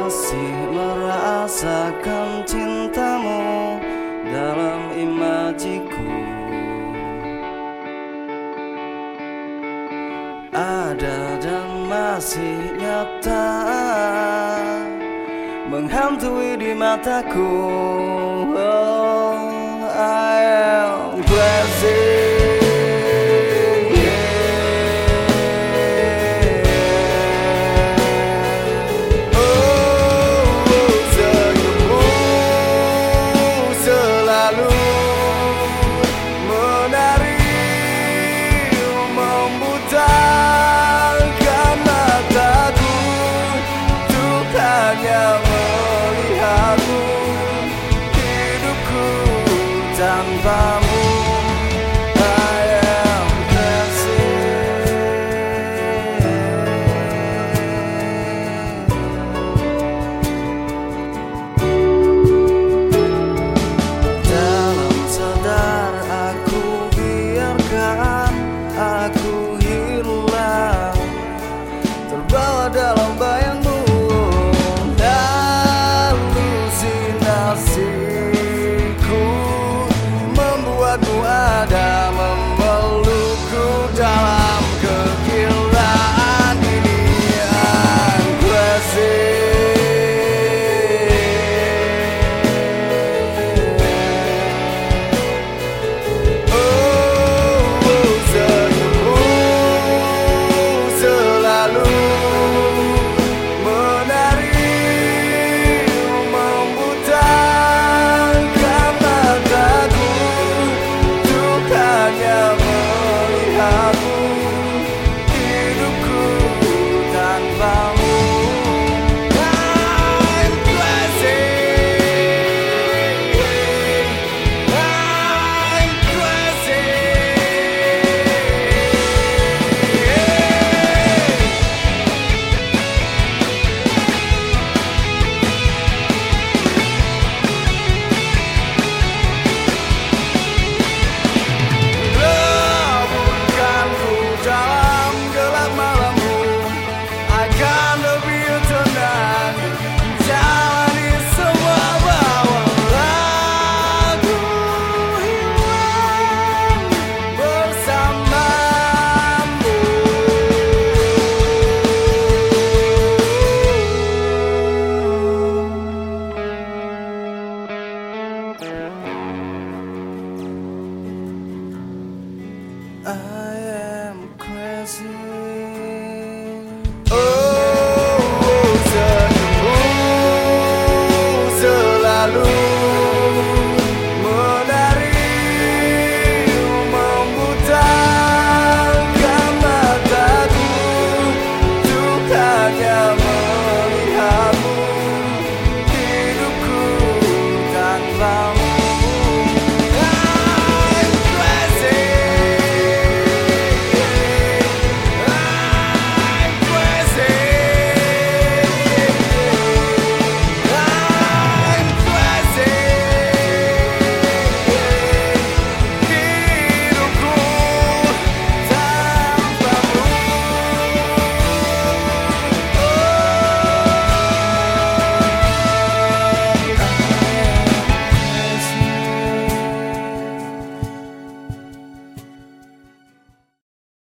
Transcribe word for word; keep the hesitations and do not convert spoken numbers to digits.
masih merasakan cintamu dalam imajiku. Ada dan masih nyata menghantui di mataku. Oh, I am crazy. Hanya melihatmu, hidupku tanpamu. I am crazy. Dalam sadar aku biarkan aku hilang, terbawa dalam bayangmu. Membuatmu ada memelukku dalam kegilaan ini. I'm crazy. Oh, senyummu selalu hanya melihatmu, hidupku tanpamu. I'm crazy. I'm crazy. I